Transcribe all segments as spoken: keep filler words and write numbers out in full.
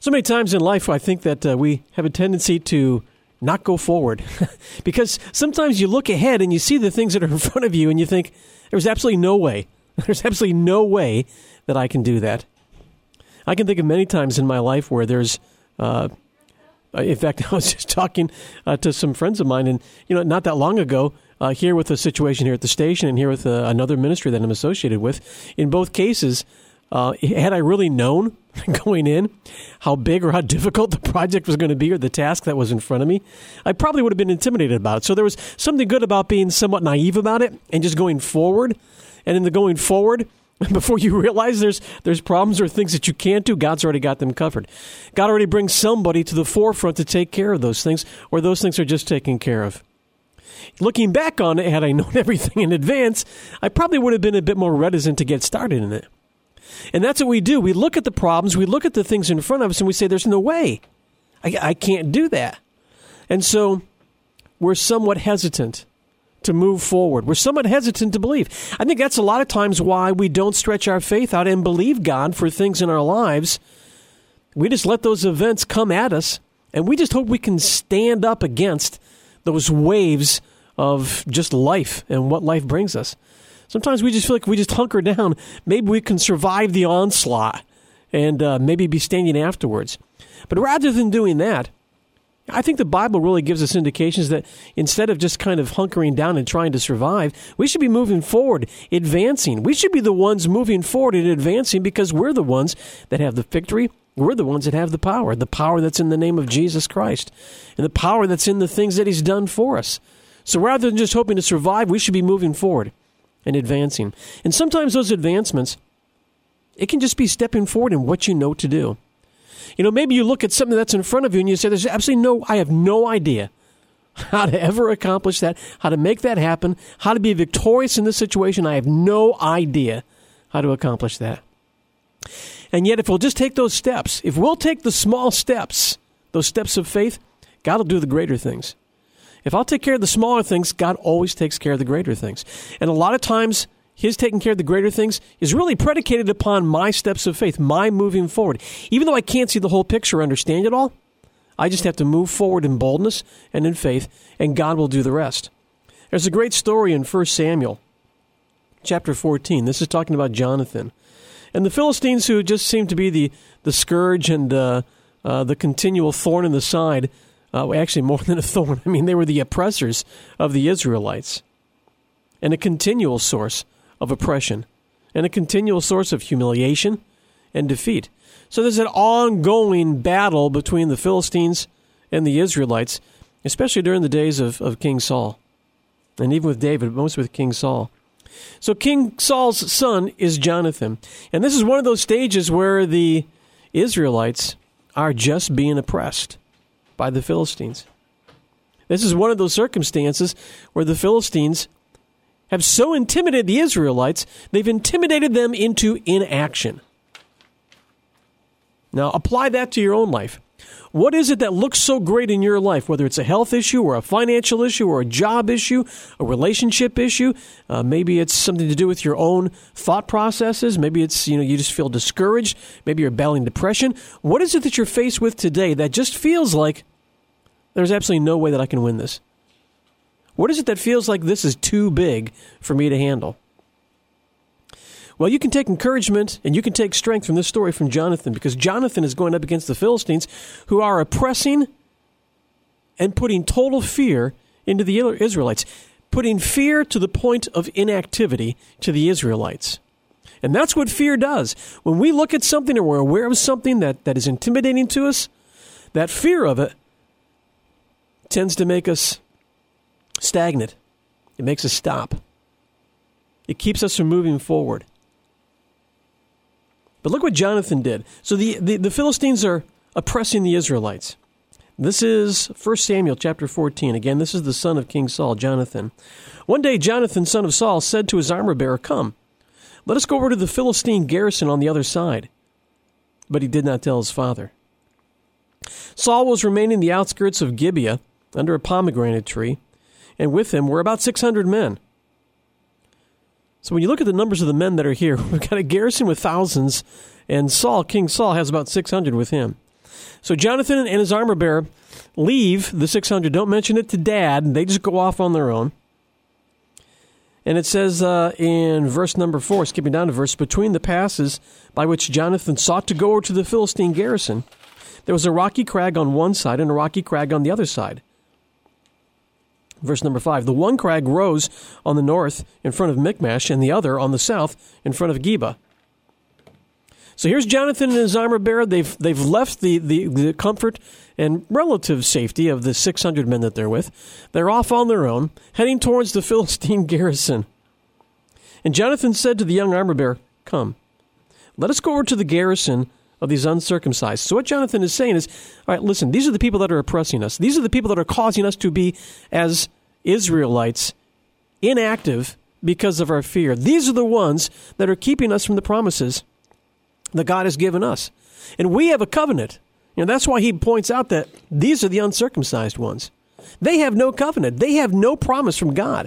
So many times in life, I think that uh, we have a tendency to not go forward because sometimes you look ahead and you see the things that are in front of you and you think, there's absolutely no way. There's absolutely no way that I can do that. I can think of many times in my life where there's, uh, in fact, I was just talking uh, to some friends of mine, and you know, not that long ago, uh, here with a situation here at the station, and here with uh, another ministry that I'm associated with. In both cases, uh, had I really known going in how big or how difficult the project was going to be, or the task that was in front of me, I probably would have been intimidated about it. So there was something good about being somewhat naive about it and just going forward. And in the going forward, before you realize there's there's problems or things that you can't do, God's already got them covered. God already brings somebody to the forefront to take care of those things, or those things are just taken care of. Looking back on it, had I known everything in advance, I probably would have been a bit more reticent to get started in it. And that's what we do. We look at the problems, we look at the things in front of us, and we say, there's no way. I, I can't do that. And so we're somewhat hesitant to move forward. We're somewhat hesitant to believe. I think that's a lot of times why we don't stretch our faith out and believe God for things in our lives. We just let those events come at us, and we just hope we can stand up against those waves of just life and what life brings us. Sometimes we just feel like we just hunker down. Maybe we can survive the onslaught and uh, maybe be standing afterwards. But rather than doing that, I think the Bible really gives us indications that instead of just kind of hunkering down and trying to survive, we should be moving forward, advancing. We should be the ones moving forward and advancing because we're the ones that have the victory. We're the ones that have the power, the power that's in the name of Jesus Christ, and the power that's in the things that he's done for us. So rather than just hoping to survive, we should be moving forward and advancing. And sometimes those advancements, it can just be stepping forward in what you know to do. You know, maybe you look at something that's in front of you and you say, there's absolutely no, I have no idea how to ever accomplish that, how to make that happen, how to be victorious in this situation. I have no idea how to accomplish that. And yet, if we'll just take those steps, if we'll take the small steps, those steps of faith, God will do the greater things. If I'll take care of the smaller things, God always takes care of the greater things. And a lot of times, his taking care of the greater things is really predicated upon my steps of faith, my moving forward. Even though I can't see the whole picture or understand it all, I just have to move forward in boldness and in faith, and God will do the rest. There's a great story in First Samuel, chapter fourteen. This is talking about Jonathan. And the Philistines, who just seemed to be the, the scourge and uh, uh, the continual thorn in the side, uh, actually more than a thorn, I mean, they were the oppressors of the Israelites, and a continual source of oppression, and a continual source of humiliation and defeat. So there's an ongoing battle between the Philistines and the Israelites, especially during the days of, of King Saul, and even with David, but most with King Saul. So King Saul's son is Jonathan, and this is one of those stages where the Israelites are just being oppressed by the Philistines. This is one of those circumstances where the Philistines have so intimidated the Israelites, they've intimidated them into inaction. Now, apply that to your own life. What is it that looks so great in your life, whether it's a health issue or a financial issue or a job issue, a relationship issue? Uh, maybe it's something to do with your own thought processes. Maybe it's, you know, you just feel discouraged. Maybe you're battling depression. What is it that you're faced with today that just feels like there's absolutely no way that I can win this? What is it that feels like this is too big for me to handle? Well, you can take encouragement and you can take strength from this story from Jonathan, because Jonathan is going up against the Philistines, who are oppressing and putting total fear into the Israelites, putting fear to the point of inactivity to the Israelites. And that's what fear does. When we look at something or we're aware of something that, that is intimidating to us, that fear of it tends to make us stagnant. It makes us stop. It keeps us from moving forward. But look what Jonathan did. So the, the, the Philistines are oppressing the Israelites. This is First Samuel chapter fourteen. Again, this is the son of King Saul, Jonathan. One day, Jonathan, son of Saul, said to his armor-bearer, "Come, let us go over to the Philistine garrison on the other side." But he did not tell his father. Saul was remaining in the outskirts of Gibeah under a pomegranate tree, and with him were about six hundred men. So when you look at the numbers of the men that are here, we've got a garrison with thousands, and Saul, King Saul, has about six hundred with him. So Jonathan and his armor bearer leave the six hundred. Don't mention it to Dad. They just go off on their own. And it says uh, in verse number four, skipping down to verse, between the passes by which Jonathan sought to go over to the Philistine garrison, there was a rocky crag on one side and a rocky crag on the other side. Verse number five, the one crag rose on the north in front of Michmash and the other on the south in front of Geba. So here's Jonathan and his armor bearer. They've they've left the, the, the comfort and relative safety of the six hundred men that they're with. They're off on their own, heading towards the Philistine garrison. And Jonathan said to the young armor bearer, come, let us go over to the garrison of these uncircumcised. So what Jonathan is saying is, all right, listen, these are the people that are oppressing us. These are the people that are causing us to be, as Israelites, inactive because of our fear. These are the ones that are keeping us from the promises that God has given us. And we have a covenant. You know, that's why he points out that these are the uncircumcised ones. They have no covenant. They have no promise from God.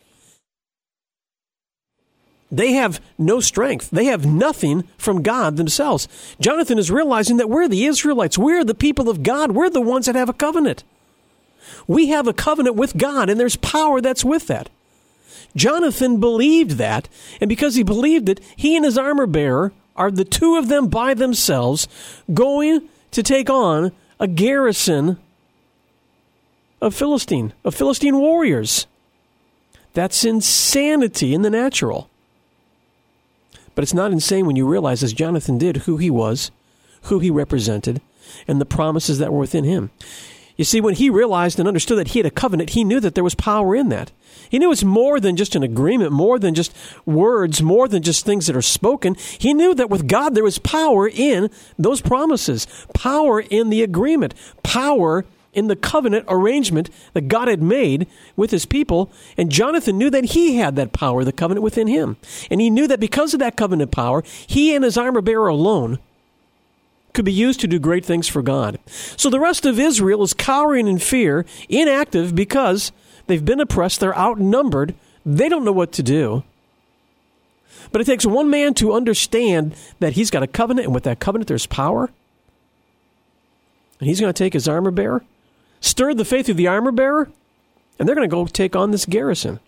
They have no strength. They have nothing from God themselves. Jonathan is realizing that we're the Israelites. We're the people of God. We're the ones that have a covenant. We have a covenant with God, and there's power that's with that. Jonathan believed that, and because he believed it, he and his armor bearer are the two of them by themselves going to take on a garrison of Philistine, of Philistine warriors. That's insanity in the natural. But it's not insane when you realize, as Jonathan did, who he was, who he represented, and the promises that were within him. You see, when he realized and understood that he had a covenant, he knew that there was power in that. He knew it's more than just an agreement, more than just words, more than just things that are spoken. He knew that with God there was power in those promises, power in the agreement, power in the covenant arrangement that God had made with his people. And Jonathan knew that he had that power, the covenant within him. And he knew that because of that covenant power, he and his armor bearer alone could be used to do great things for God. So the rest of Israel is cowering in fear, inactive because they've been oppressed, they're outnumbered, they don't know what to do. But it takes one man to understand that he's got a covenant, and with that covenant there's power. And he's going to take his armor bearer, stir the faith of the armor bearer, and they're going to go take on this garrison.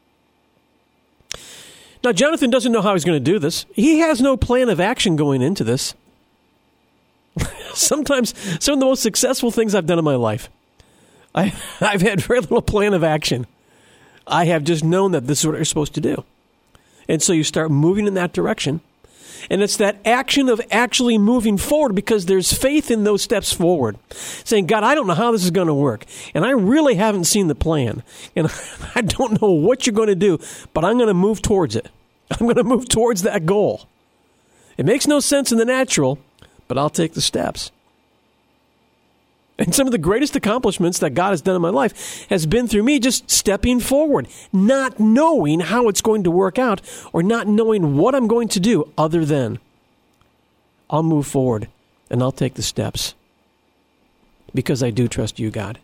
Now, Jonathan doesn't know how he's going to do this. He has no plan of action going into this. Sometimes, some of the most successful things I've done in my life, I, I've had very little plan of action. I have just known that this is what you're supposed to do. And so you start moving in that direction. And it's that action of actually moving forward because there's faith in those steps forward. Saying, God, I don't know how this is going to work. And I really haven't seen the plan. And I don't know what you're going to do, but I'm going to move towards it. I'm going to move towards that goal. It makes no sense in the natural, but I'll take the steps. And some of the greatest accomplishments that God has done in my life has been through me just stepping forward, not knowing how it's going to work out or not knowing what I'm going to do other than I'll move forward and I'll take the steps because I do trust you, God.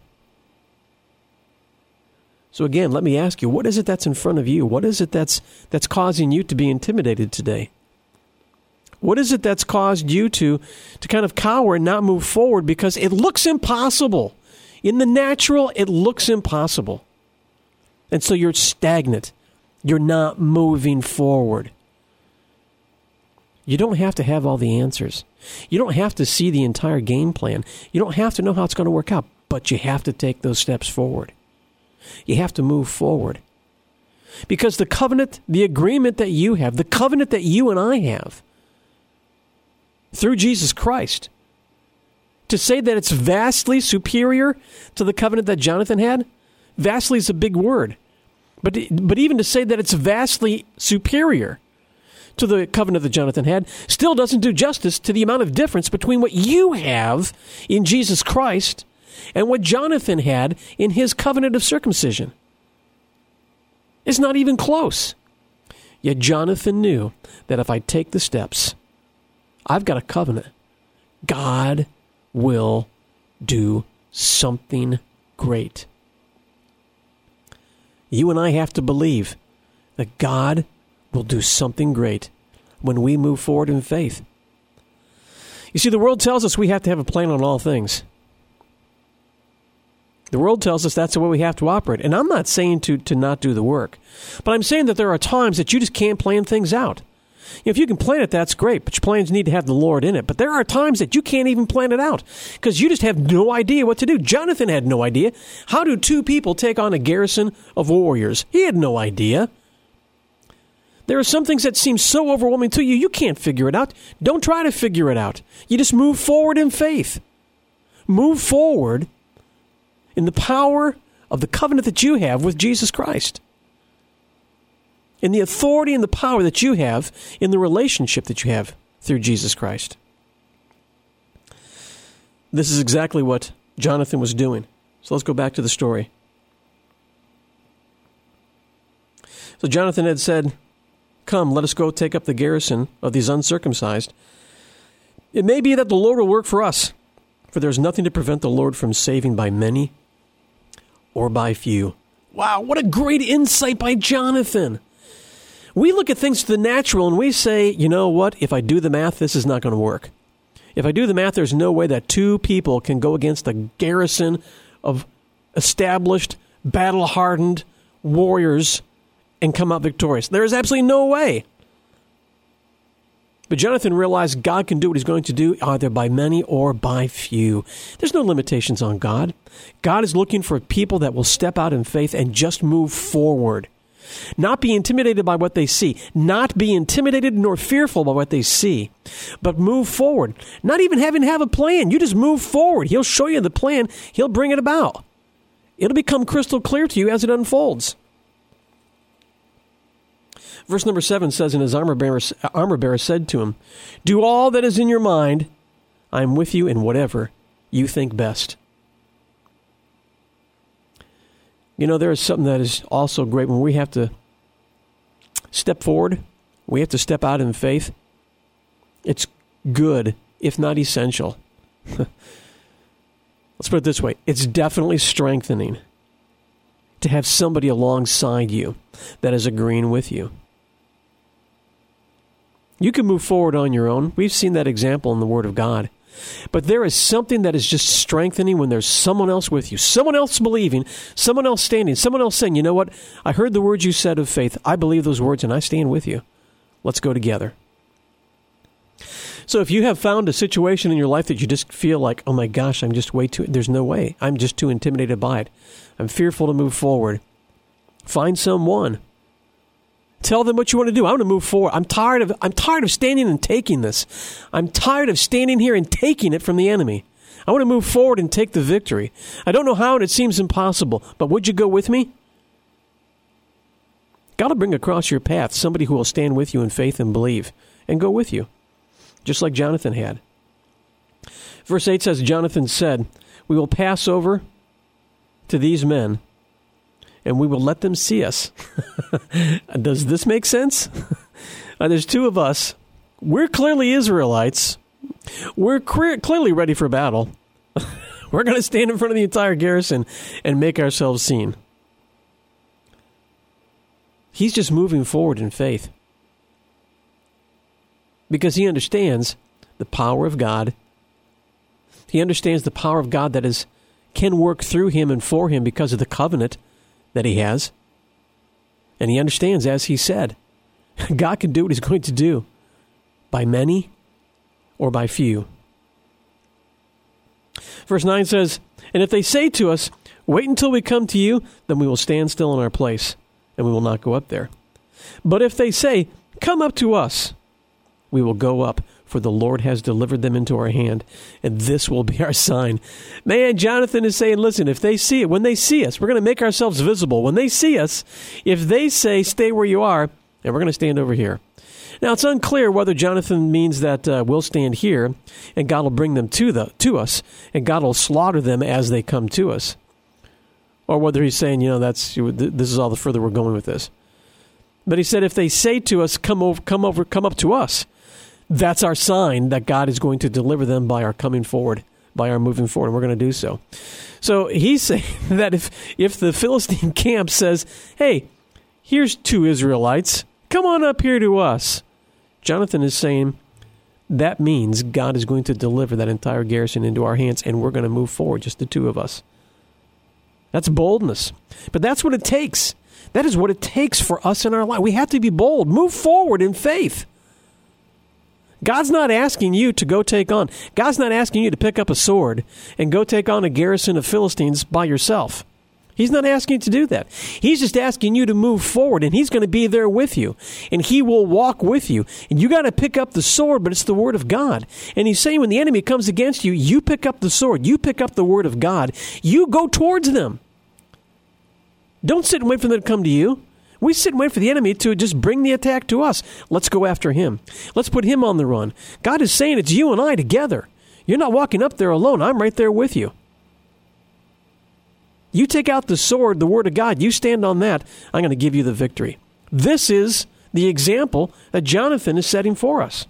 So again, let me ask you, what is it that's in front of you? What is it that's that's causing you to be intimidated today? What is it that's caused you to, to kind of cower and not move forward because it looks impossible? In the natural, it looks impossible. And so you're stagnant. You're not moving forward. You don't have to have all the answers. You don't have to see the entire game plan. You don't have to know how it's going to work out, but you have to take those steps forward. You have to move forward. Because the covenant, the agreement that you have, the covenant that you and I have, through Jesus Christ, to say that it's vastly superior to the covenant that Jonathan had, vastly is a big word. But, but even to say that it's vastly superior to the covenant that Jonathan had still doesn't do justice to the amount of difference between what you have in Jesus Christ and what Jonathan had in his covenant of circumcision. It's not even close. Yet Jonathan knew that if I take the steps, I've got a covenant. God will do something great. You and I have to believe that God will do something great when we move forward in faith. You see, the world tells us we have to have a plan on all things. The world tells us that's the way we have to operate. And I'm not saying to, to not do the work, but I'm saying that there are times that you just can't plan things out. If you can plan it, that's great, but your plans need to have the Lord in it. But there are times that you can't even plan it out because you just have no idea what to do. Jonathan had no idea. How do two people take on a garrison of warriors? He had no idea. There are some things that seem so overwhelming to you, you can't figure it out. Don't try to figure it out. You just move forward in faith. Move forward in the power of the covenant that you have with Jesus Christ. In the authority and the power that you have in the relationship that you have through Jesus Christ. This is exactly what Jonathan was doing. So let's go back to the story. So Jonathan had said, "Come, let us go take up the garrison of these uncircumcised. It may be that the Lord will work for us, for there is nothing to prevent the Lord from saving by many or by few." Wow, what a great insight by Jonathan. We look at things to the natural and we say, you know what, if I do the math, this is not going to work. If I do the math, there's no way that two people can go against a garrison of established, battle-hardened warriors and come out victorious. There is absolutely no way. But Jonathan realized God can do what he's going to do either by many or by few. There's no limitations on God. God is looking for people that will step out in faith and just move forward. Not be intimidated by what they see. Not be intimidated nor fearful by what they see. But move forward. Not even having to have a plan. You just move forward. He'll show you the plan. He'll bring it about. It'll become crystal clear to you as it unfolds. Verse number seven says, "And his armor bearer, armor bearer said to him, 'Do all that is in your mind. I am with you in whatever you think best.'" You know, there is something that is also great when we have to step forward. We have to step out in faith. It's good, if not essential. Let's put it this way. It's definitely strengthening to have somebody alongside you that is agreeing with you. You can move forward on your own. We've seen that example in the Word of God. But there is something that is just strengthening when there's someone else with you, someone else believing, someone else standing, someone else saying, you know what, I heard the words you said of faith. I believe those words and I stand with you. Let's go together. So if you have found a situation in your life that you just feel like, oh my gosh, I'm just way too, there's no way. I'm just too intimidated by it. I'm fearful to move forward. Find someone. Tell them what you want to do. I want to move forward. I'm tired of I'm tired of standing and taking this. I'm tired of standing here and taking it from the enemy. I want to move forward and take the victory. I don't know how, and it seems impossible, but would you go with me? God will bring across your path somebody who will stand with you in faith and believe and go with you, just like Jonathan had. Verse eight says, Jonathan said, "We will pass over to these men, and we will let them see us." Does this make sense? uh, there's two of us. We're clearly Israelites. We're cre- clearly ready for battle. We're going to stand in front of the entire garrison and make ourselves seen. He's just moving forward in faith because he understands the power of God. He understands the power of God that is can work through him and for him because of the covenant that he has. And he understands, as he said, God can do what he's going to do by many or by few. Verse nine says, "And if they say to us, 'Wait until we come to you,' then we will stand still in our place, and we will not go up there. But if they say, 'Come up to us,' we will go up, for the Lord has delivered them into our hand, and this will be our sign." Man, Jonathan is saying, listen, if they see it, when they see us, we're going to make ourselves visible. When they see us, if they say, "Stay where you are," and we're going to stand over here. Now, it's unclear whether Jonathan means that uh, we'll stand here, and God will bring them to the to us, and God will slaughter them as they come to us. Or whether he's saying, you know, that's this is all the further we're going with this. But he said, if they say to us, come over, come over, come up to us, that's our sign that God is going to deliver them by our coming forward, by our moving forward, and we're going to do so. So he's saying that if, if the Philistine camp says, hey, here's two Israelites, come on up here to us, Jonathan is saying, that means God is going to deliver that entire garrison into our hands, and we're going to move forward, just the two of us. That's boldness. But that's what it takes. That is what it takes for us in our life. We have to be bold. Move forward in faith. God's not asking you to go take on. God's not asking you to pick up a sword and go take on a garrison of Philistines by yourself. He's not asking you to do that. He's just asking you to move forward, and he's going to be there with you, and he will walk with you. And you got to pick up the sword, but it's the word of God. And he's saying when the enemy comes against you, you pick up the sword. You pick up the word of God. You go towards them. Don't sit and wait for them to come to you. We sit and wait for the enemy to just bring the attack to us. Let's go after him. Let's put him on the run. God is saying it's you and I together. You're not walking up there alone. I'm right there with you. You take out the sword, the word of God. You stand on that. I'm going to give you the victory. This is the example that Jonathan is setting for us.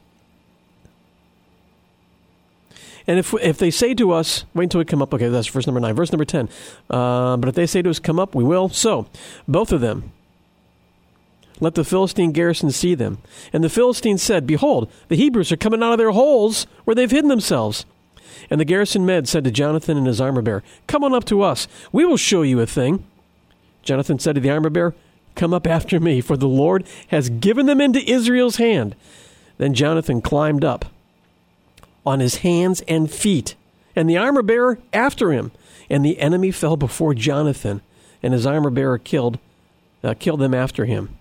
And if if they say to us, wait until we come up. Okay, that's verse number nine. Verse number ten. Uh, but if they say to us, come up, we will. So, both of them. Let the Philistine garrison see them. And the Philistines said, behold, the Hebrews are coming out of their holes where they've hidden themselves. And the garrison men said to Jonathan and his armor-bearer, come on up to us. We will show you a thing. Jonathan said to the armor-bearer, come up after me, for the Lord has given them into Israel's hand. Then Jonathan climbed up on his hands and feet, and the armor-bearer after him. And the enemy fell before Jonathan, and his armor-bearer killed, uh, killed them after him.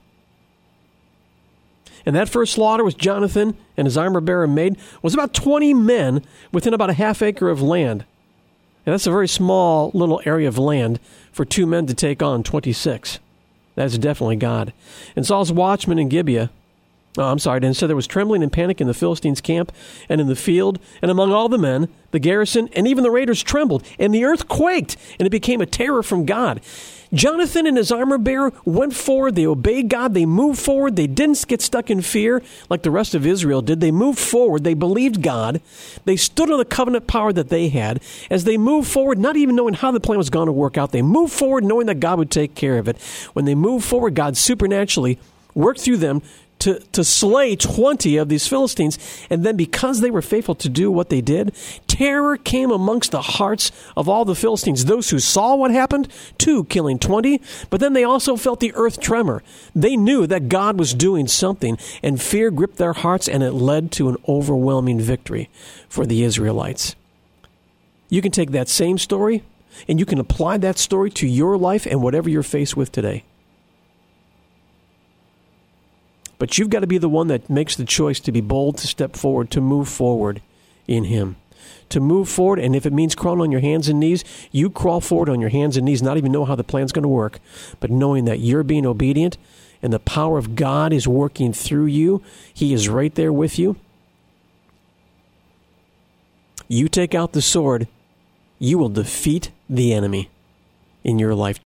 And that first slaughter was Jonathan and his armor-bearer made was about twenty men within about a half acre of land. And that's a very small little area of land for two men to take on twenty-six. That's definitely God. And Saul's watchmen in Gibeah, oh, I'm sorry, and so there was trembling and panic in the Philistines' camp and in the field, and among all the men, the garrison, and even the raiders trembled, and the earth quaked, and it became a terror from God. Jonathan and his armor-bearer went forward. They obeyed God. They moved forward. They didn't get stuck in fear like the rest of Israel did. They moved forward. They believed God. They stood on the covenant power that they had. As they moved forward, not even knowing how the plan was going to work out, they moved forward knowing that God would take care of it. When they moved forward, God supernaturally worked through them to, to slay twenty of these Philistines. And then because they were faithful to do what they did, terror came amongst the hearts of all the Philistines. Those who saw what happened, two killing twenty, but then they also felt the earth tremor. They knew that God was doing something, and fear gripped their hearts, and it led to an overwhelming victory for the Israelites. You can take that same story, and you can apply that story to your life and whatever you're faced with today. But you've got to be the one that makes the choice to be bold, to step forward, to move forward in him. To move forward, and if it means crawling on your hands and knees, you crawl forward on your hands and knees, not even know how the plan's going to work, but knowing that you're being obedient and the power of God is working through you. He is right there with you. You take out the sword, you will defeat the enemy in your life.